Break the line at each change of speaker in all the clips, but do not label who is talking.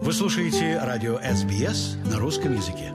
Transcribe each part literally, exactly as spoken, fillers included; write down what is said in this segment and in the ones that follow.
Вы слушаете радио эс би эс на русском языке.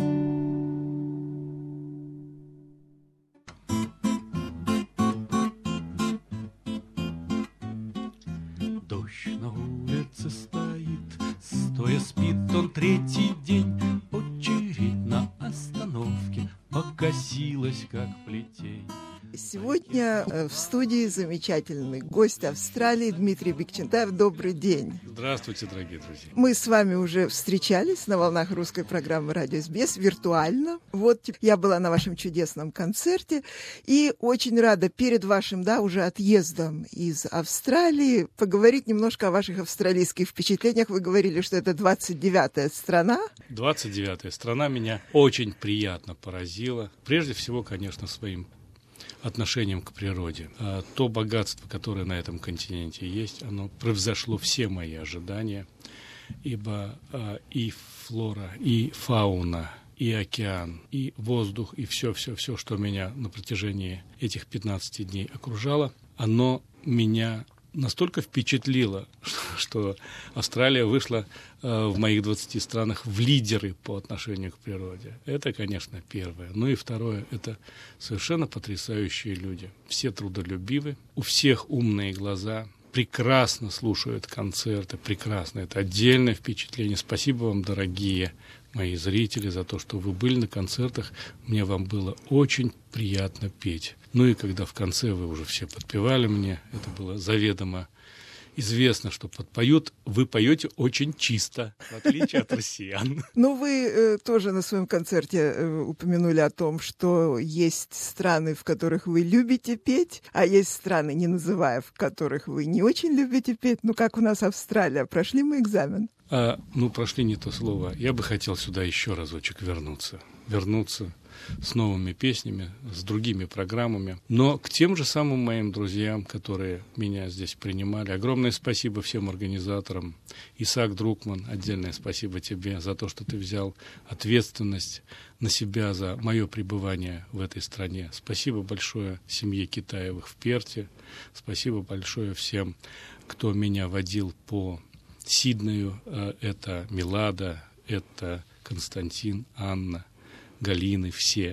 Дождь на улице стоит, стоя спит он третий день. Очередь на остановке покосилась, как плетень.
Сегодня в студии замечательный гость Австралии Дмитрий Бекчентаев. Добрый день.
Здравствуйте, дорогие друзья.
Мы с вами уже встречались на волнах русской программы «Радио эс би эс» виртуально. Вот я была на вашем чудесном концерте и очень рада перед вашим, да, уже отъездом из Австралии поговорить немножко о ваших австралийских впечатлениях. Вы говорили, что это двадцать девятая страна.
двадцать девятая страна меня очень приятно поразила. Прежде всего, конечно, своим отношением к природе. А то богатство, которое на этом континенте есть, оно превзошло все мои ожидания, ибо а, и флора, и фауна, и океан, и воздух, и все-все-все, что меня на протяжении этих пятнадцати дней окружало, оно меня настолько впечатлило, что Австралия вышла э, в моих двадцати странах в лидеры по отношению к природе. Это, конечно, первое. Ну и второе, это совершенно потрясающие люди. Все трудолюбивы, у всех умные глаза, прекрасно слушают концерты, прекрасно. Это отдельное впечатление. Спасибо вам, дорогие мои зрители, за то, что вы были на концертах. Мне вам было очень приятно петь. Ну и когда в конце вы уже все подпевали мне, это было заведомо известно, что подпоют, вы поете очень чисто, в отличие от россиян.
Ну, вы э, тоже на своем концерте э, упомянули о том, что есть страны, в которых вы любите петь, а есть страны, не называя, в которых вы не очень любите петь. Ну, как у нас Австралия. Прошли мы экзамен?
А, ну, прошли не то слово. Я бы хотел сюда еще разочек вернуться. Вернуться с новыми песнями, с другими программами, но к тем же самым моим друзьям, которые меня здесь принимали. Огромное спасибо всем организаторам. Исаак Друкман, отдельное спасибо тебе за то, что ты взял ответственность на себя за мое пребывание в этой стране. Спасибо большое семье Китаевых в Перте. Спасибо большое всем, кто меня водил по Сиднею. Это Милада, это Константин, Анна, Галины, все.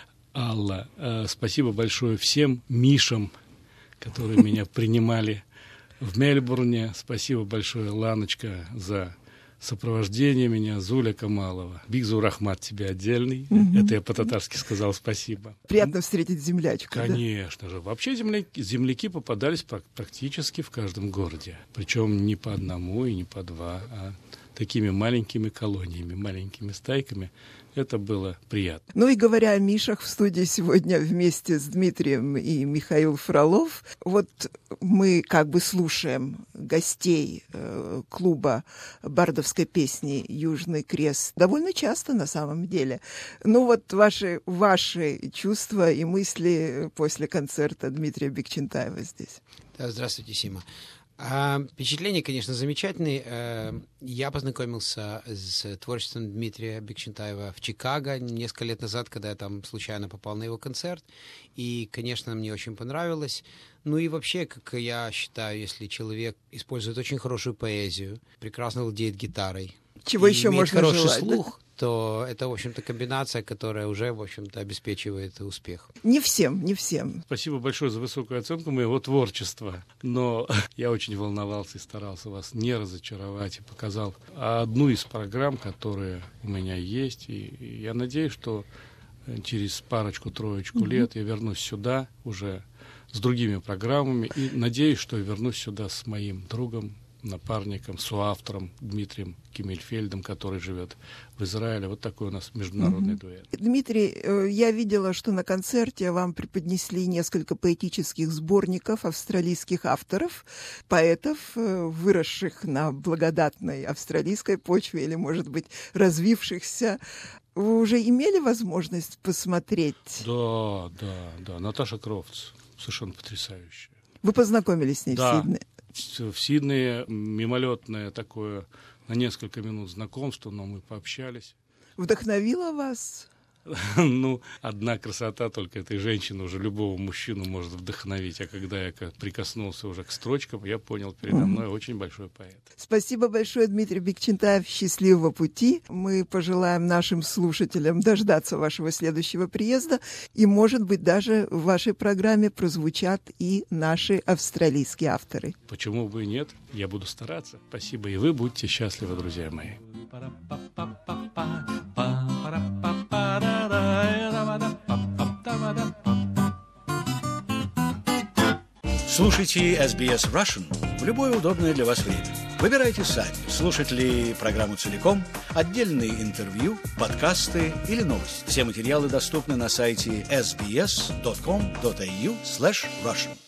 Алла, э, спасибо большое всем Мишам, которые меня принимали в Мельбурне. Спасибо большое, Ланочка, за сопровождение меня. Зуля Камалова. Бигзу Рахмат тебе отдельный. Mm-hmm. Это я по-татарски сказал спасибо.
Приятно встретить землячку.
Конечно
да?
же. Вообще земляки, земляки попадались практически в каждом городе. Причем не по одному и не по два, а такими маленькими колониями, маленькими стайками. Это было приятно.
Ну и говоря о Мишах, в студии сегодня вместе с Дмитрием и Михаил Фролов. Вот мы как бы слушаем гостей э, клуба бардовской песни «Южный крест» довольно часто на самом деле. Ну вот ваши, ваши чувства и мысли после концерта Дмитрия Бекчентаева здесь.
Да, здравствуйте, Сима. А, впечатления, конечно, замечательные. А, я познакомился с творчеством Дмитрия Бекчентаева в Чикаго несколько лет назад, когда я там случайно попал на его концерт. И, конечно, мне очень понравилось. Ну и вообще, как я считаю, если человек использует очень хорошую поэзию, прекрасно владеет гитарой,
чего еще
имеет
можно
хороший
желать,
слух,
да?
то это, в общем-то, комбинация, которая уже, в общем-то, обеспечивает успех.
Не всем, не всем.
Спасибо большое за высокую оценку моего творчества. Но я очень волновался и старался вас не разочаровать и показал одну из программ, которые у меня есть. И я надеюсь, что через парочку-троечку mm-hmm. лет я вернусь сюда уже с другими программами. И надеюсь, что я вернусь сюда с моим другом, напарником, соавтором Дмитрием Киммельфельдом, который живет в Израиле. Вот такой у нас международный mm-hmm. дуэт.
Дмитрий, я видела, что на концерте вам преподнесли несколько поэтических сборников австралийских авторов, поэтов, выросших на благодатной австралийской почве или, может быть, развившихся. Вы уже имели возможность посмотреть?
Да, да, да. Наташа Крофтс. Совершенно потрясающая.
Вы познакомились с ней
да.
в Сиднее?
В Сиднее мимолетное такое на несколько минут знакомство, но мы пообщались.
Вдохновила вас?
Ну, одна красота только этой женщины уже любого мужчину может вдохновить. А когда я прикоснулся уже к строчкам, я понял, передо мной очень большой поэт.
Спасибо большое, Дмитрий Бекчентаев. Счастливого пути. Мы пожелаем нашим слушателям дождаться вашего следующего приезда. И, может быть, даже в вашей программе прозвучат и наши австралийские авторы.
Почему бы и нет? Я буду стараться. Спасибо. И вы будьте счастливы, друзья мои.
Слушайте эс би эс Russian в любое удобное для вас время. Выбирайте сами, слушать ли программу целиком, отдельные интервью, подкасты или новости. Все материалы доступны на сайте эс би эс точка ком точка эй ю слэш Russian.